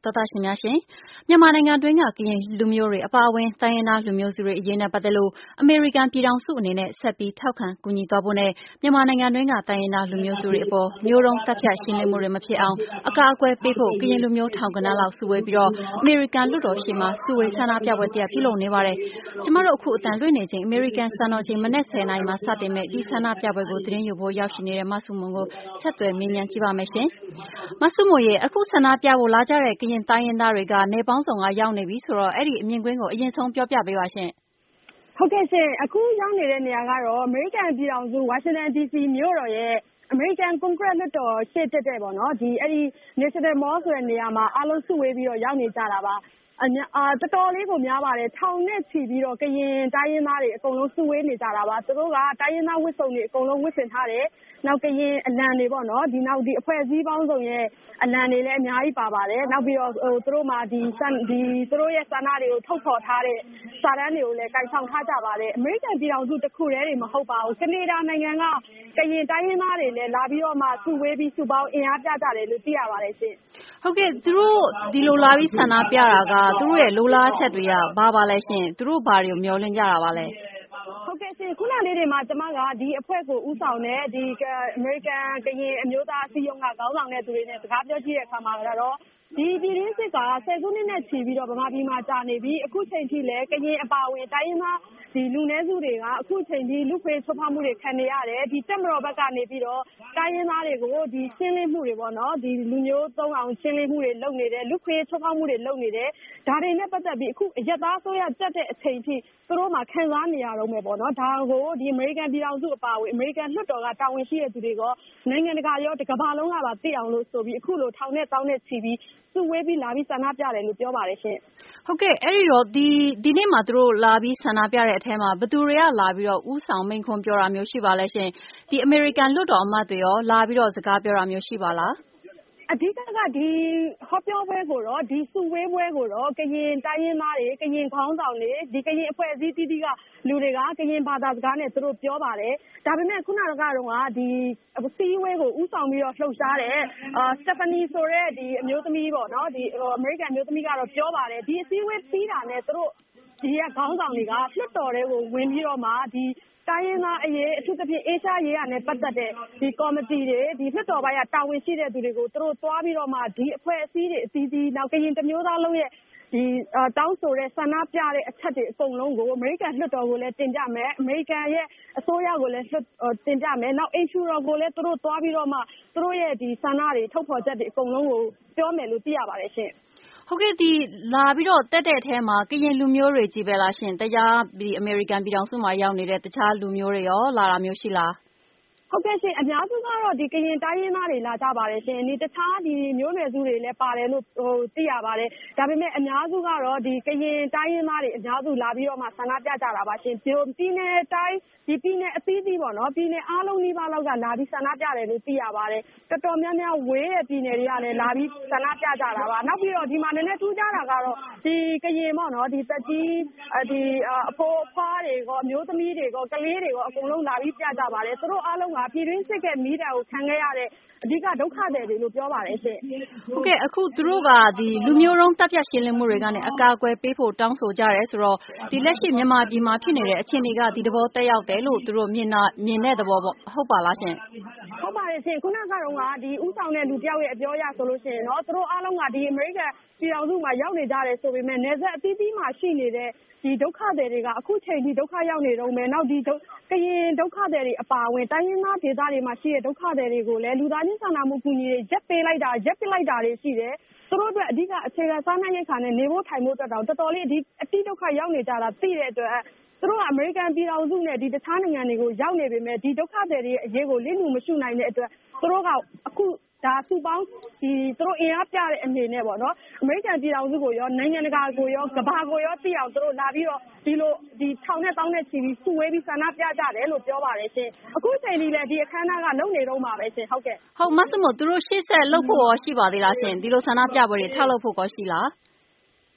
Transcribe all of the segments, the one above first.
တော်တာရှင်များရှင်မြန်မာနိုင်ငံတွင်းကကရင်လူမျိုးတွေအပါအဝင်တိုင်းရင်းသားလူမျိုးစုတွေအရေးနဲ့ပတ်သက်လို့အမေရိကန်ပြည်ထောင်စုအနေနဲ့ဆက်ပြီးထောက်ခံကူညီသွားဖို့နဲ့မြန်မာနိုင်ငံတွင်းကတိုင်းရင်းသားလူမျိုးစုတွေအပေါ်မျိုးတုံးတပ်ဖြတ်ရှင်းလင်းမှုတွေမဖြစ်အောင်အကာအကွယ်ပေးဖို့ကရင်လူမျိုးထောင်ဂဏန်းလောက်စုဝေးပြီးအမေရိကန်လွှတ်တော်ရှေ့မှာစုဝေးဆန္ဒပြပွဲတရပ်ပြုလုပ်နေပါတယ်ကျမတို့အခုအတန်လွှင့်နေချိန်အမေရိကန်စံတော်ချိန်မနက်10:00 နာရီမှာစတင်မဲ့ဒီဆန္ဒပြပွဲကိုသတင်းယူဖို့ရောက်ရှိနေတဲ့မဆုမွန်ကိုဆက်သွယ်မေးမြန်းကြည့်ပါမယ်ရှင်မဆုမွန်ရေအခုဆန္ဒပြဖို့လာကြတဲ့ကရင်တိုင်းရင်းသားတွေကနယ်ပေါင်းစုံကရောက်နေပြီဆိုတော့အဲ့ဒီအမြင်ကွင်းကိုအရင်ဆုံးပြောပြပေးပါရှင်ဟုတ်ကဲ့ရှင်အခုရောက်နေတဲ့နေရာကတော့အမေရိကန်ပြည်ထောင်စုဝါရှင်တန် DC မြို့တော်ရဲ့အမေရိကန်ကွန်ဂရက်လွှတ်တော်ရှေ့တက်တဲ့ပေါ့နော်ဒီအဲ့ဒီ National Mall ဆိုတဲ့နေရာမှာအားလုံးစုဝေးပြီးတော့ရောက်နေကြတာပါတော်တော်လေးကိုများပါတယ်ထောင်နဲ့ချီပြီးတော့ကရင်တိုင်းရင်းသားတွေအကုန်လုံးစုဝေးနေကြတာပါသူတို့ကတိုင်းရင်းသားဝတ်စုံတွေအကုန်လုံးဝတ်ဆင်ထားတယ်နောက်ကရင်အလံတွေပေါ့နော်ဒီနောက်ဒီအဖွဲ့အစည်းပေါင်းစုံရဲ့အလံတွေလည်းအများကြီးပါပါတယ်နောက်ပြီးတော့သူတို့မှာဒီသူတို့ရဲ့စာနာတွေကိုထုတ်ဖော်ထားတဲ့စာတမ်းတွေကိုလည်းကိုင်ဆောင်ထားကြပါတယ်အမေရိကန်ပြည်ထောင်စုတစ်ခုတည်းတွေမဟုတ်ပါဘူးကနေဒါနိုင်ငံကကရင်တိုင်းရင်းသားတွေလည်းလာပြီးတော့မှစုဝေးပြီးစုပေါင်းအင်အားပြကြတယ်လို့သိရပါတယ်ရှင်ဟုတ်ကဲ့သူတို့ဒီလိုလာပြီးဆန္ဒပြတာကသူတို့ရဲ့လိုလားချက်တွေကဘာလဲရှင်သူတို့ဘာတွေကိုမျှော်လင့်ကြတာပါလဲဟုတ်ကဲ့ရှင်ခုနလေးတွေမှာကျမကဒီအဖွဲ့ကိုဦးဆောင်တဲ့ဒီအမေရိကန်ကရင်အမျိုးသားအစည်းအရုံးကခေါင်းဆောင်တဲ့သူတွေနဲ့စကားပြောကြည့်တဲ့အခါမှာတော့ဒီပြည်ရင်းစစ်ကဆယ်စုနှစ်နဲ့ချီပြီးတော့ဗမာပြည်မှာကြာနေပြီးအခုချိန်ထိလည်းကရင်အပါအဝင်တိုင်းရင်းသားဒီလူနည်းစုတွေကအခုချိန်ထိလူခွေချိုးဖောက်မှုတွေခံနေရတယ်ဒီတက်မတော်ဘက်ကနေပြီးတော့တိုင်းရင်းသားတွေကိုဒီရှင်းလင်းမှုတွေပေါ့နော်ဒီလူမျိုးသုံးအောင်ရှင်းလင်းမှုတွေလုပ်နေတယ်လူခွေချိုးဖောက်မှုတွေလုပ်နေတယ်ဒါတွေနဲ့ပတ်သက်ပြီးအခုအရက်သားဆိုရတက်တဲ့အချိန်ထိသူတို့မှခံစားနေရတော့မယ်ပေါ့နော်ဒါကိုဒီအမေရိကန်ပြည်ထောင်စုအပါအဝင်အမေရိကန်လွှတ်တော်ကတာဝန်ရှိတဲ့သူတွေကနိုင်ငံတကာရောတကမ္ဘာလုံးကပါသိအောင်လို့ဆိုပြီးအခုလိုထောင်နဲ့တောင်းနဲ့ချီပြီးစုဝေးပြီးလာပြီးဆန္ဒပြတယ်လို့ပြောပါတယ်ရှင်ဟုတ်ကဲ့အဲ့ဒီတော့ဒီနေ့မှာသူတို့လာပြီးဆန္ဒပြတဲ့အထဲမှာဘယ်သူတွေကလာပြီးတော့ဥဆောင်မိန့်ခွန်းပြောတာမျိုးရှိပါလဲရှင်ဒီအမေရိကန်လွှတ်တော်အမတ်တွေရောလာပြီးတော့စကားပြောတာမျိုးရှိပါလားအဓိကကဒီဟောပြောပွဲကိုတော့ဒီစုဝေးပွဲကိုတော့ကရင်တိုင်းရင်းသားတွေကရင်ခေါင်းဆောင်တွေဒီကရင်အဖွဲ့အစည်းတီးတီးကလူတွေကကရင်ဘာသာစကားနဲ့သူတို့ပြောပါတယ်ဒါပေမဲ့ခုနကတော့ဒီစီးဝဲကိုဥဆောင်ပြီးတော့လှုပ်ရှားတဲ့စတက်ဖာနီဆိုတဲ့ဒီအမျိုးသမီးပေါ့နော်ဒီအမေရိကန်အမျိုးသမီးကတော့ပြောပါတယ်ဒီအစည်းဝဲပြီးတာနဲ့သူတို့ဒီကခေါင်းဆောင်တွေကလွှတ်တော်တွေကိုဝင်ပြီးတော့မှဒီတိုင်းရင်းသားအရေးအထူးသဖြင့်အေးရှားရေးရနဲ့ပတ်သက်တဲ့ဒီကော်မတီတွေဒီလွှတ်တော်ပိုင်းကတာဝန်ရှိတဲ့သူတွေကိုသူတို့သွားပြီးတော့မှဒီအဖွဲ့အစည်းတွေအသီးသီးနောက်ကရင်တစ်မျိုးသားလုံးရဲ့ဒီတောင်းဆိုတဲ့ဆန္ဒပြတဲ့အချက်တွေအကုန်လုံးကိုအမေရိကန်လွှတ်တော်ကိုလည်းတင်ပြမယ်အမေရိကန်ရဲ့အစိုးရကိုလည်းတင်ပြမယ်နောက်အိမ်ရှူတော်ကိုလည်းသူတို့သွားပြီးတော့မှသူတို့ရဲ့ဒီဆန္ဒတွေထုတ်ဖော်ချက်တွေအကုန်လုံးကိုပြောမယ်လို့သိရပါတယ်ရှင်ဟုတ်ကဲ့ဒီလာပြီးတော့တက်တဲ့အထဲမှာကရင်လူမျိုးတွေကြီးပဲလားရှင်တရားဒီအမေရိကန်ပြည်ထောင်စုမှာရောက်နေတဲ့တခြားလူမျိုးတွေရောလာတာမျိုးရှိလားဟုတ်ကဲ့ရှင်အများစုကတော့ဒီကရင်တိုင်းရင်းသားတွေလာကြပါတယ်ရှင်ဒီတခြားဒီမျိုးနွယ်စုတွေလည်းပါတယ်လို့သိရပါတယ်ဒါပေမဲ့အများစုကတော့ဒီကရင်တိုင်းရင်းသားတွေအများစုလာပြီးတော့မှဆန္ဒပြကြတာပါရှင်ပြည်နယ်တိုင်းဒီပြည်နယ်အသီးသီးပေါ့နော်ပြည်နယ်အားလုံးနှိပါလောက်ကလာပြီးဆန္ဒပြတယ်လို့သိရပါတယ်တော်တော်များများဝေးတဲ့ပြည်နယ်တွေကလည်းလာပြီးဆန္ဒပြကြတာပါနောက်ပြီးတော့ဒီမှာနည်းနည်းထူးခြားတာကတော့ဒီကရင်ပေါ့နော်ဒီတက်ကြီးဒီအဖိုးအဖွားတွေကောအမျိုးသမီးတွေကောကလေးတွေကောအကုန်လုံးလာပြီးပြကြပါတယ်သူတို့အားလုံးကပြည်တွင်းစစ်ကမီးတာကိုခံခဲ့ရတဲ့အဓိကဒုက္ခတွေလို့ပြောပါတယ်ရှင်ဟုတ်ကဲ့အခုသူတို့ကဒီလူမျိုးတုံးတပ်ဖြတ်ရှင်းလင်းမှုတွေကနေအကာအကွယ်ပေးဖို့တောင်းဆိုကြရဲဆိုတော့ဒီလက်ရှိမြန်မာပြည်မှာဖြစ်နေတဲ့အခြေအနေကဒီသဘောတက်ရောက်တယ်လို့သူတို့မြင်တဲ့သဘောပေါ့ဟုတ်ပါလားရှင်ဟုတ်ပါတယ်ရှင်ခုနကတော့ဒီဥဆောင်တဲ့လူတယောက်ရဲ့အပြောအရဆိုလို့ရှိရင်တော့သူတို့အားလုံးကဒီအမေရိကန်ပြည်ထောင်စုမှာရောက်နေကြတယ်ဆိုပေမဲ့နယ်စပ်အသီးသီးမှာရှိနေတဲ့ဒီဒုက္ခတွေကအခုချိန်ထိဒုက္ခရောက်နေတော့မယ်နောက်ဒီကရင်ဒုက္ခတွေအပါအဝင်တိုင်းရင်းသားဒေသတွေမှာရှိတဲ့ဒုက္ခတွေကိုလည်းလူသားချင်းစာနာမှုကူညီတွေရပ်ပစ်လိုက်တာတွေရှိတယ်သူတို့အတွက်အဓိကအခြေခံစားနပ်ရိက္ခာနဲ့နေဖို့ထိုင်ဖို့အတွက်တော့တော်တော်လေးအတိဒုက္ခရောက်နေကြတာသိတဲ့အတွက်သူတို့ကအမေရိကန်ပြည်ထောင်စုနဲ့ဒီတခြားနိုင်ငံတွေကိုရောက်နေပေမဲ့ဒီဒုက္ခတွေရဲ့အရေးကိုလစ်မှုမရှိနိုင်တဲ့အတွက်သူတို့ကအခုဒါစုပေါင်းဒီသူတို့အင်အားပြတဲ့အနေနဲ့ပေါ့နော်အမေရိကန်ပြည်ထောင်စုကိုရောနိုင်ငံတကာကိုရောကမ္ဘာကိုရောသိအောင်သူတို့လာပြီးတော့ဒီလိုဒီထောင်နဲ့တောင်းနဲ့ချီပြီးစုဝေးပြီးဆန္ဒပြကြတယ်လို့ပြောပါတယ်ရှင်အခုချိန်ကြီးလည်းဒီအခမ်းအနားကလုပ်နေတော့မှာပဲရှင်ဟုတ်ကဲ့ဟုတ်မဆမသူတို့ရှေ့ဆက်လုပ်ဖို့ရောရှိပါသေးလားရှင်ဒီလိုဆန္ဒပြပွဲတွေထပ်လုပ်ဖို့ရောရှိလား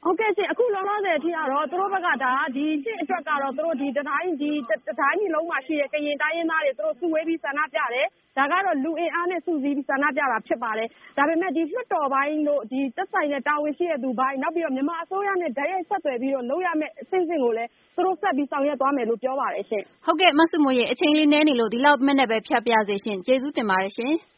ဟုတ်ကဲ့ရှင်အခုလောလောဆယ်အထိကတော့သူတို့ဘက်ကဒါဒီစစ်အတွက်ကတော့သူတို့ဒီတတိုင်းပြည်လုံးမှာရှိတဲ့ကရင်တိုင်းရင်းသားတွေသူတို့စုဝေးပြီးဆန္ဒပြတယ်ဒါကတော့လူအင်အားနဲ့စုစည်းပြီးဆန္ဒပြတာဖြစ်ပါတယ်ဒါပေမဲ့ဒီလွှတ်တော်ပိုင်းတို့ဒီသက်ဆိုင်တဲ့တာဝန်ရှိတဲ့သူပိုင်းနောက်ပြီးတော့မြန်မာအစိုးရနဲ့ဓာတ်ရိုက်ဆက်သွယ်ပြီးတော့လုပ်ရမယ့်အဆင့်ကိုလည်းသူတို့ဆက်ပြီးဆောင်ရွက်သွားမယ်လို့ပြောပါတယ်ရှင်ဟုတ်ကဲ့မဆုမွေရဲ့အချိန်လေးနည်းနေလို့ဒီလောက်မိနစ်ပဲဖြတ်ပြစေရှင်ကျေးဇူးတင်ပါတယ်ရှင်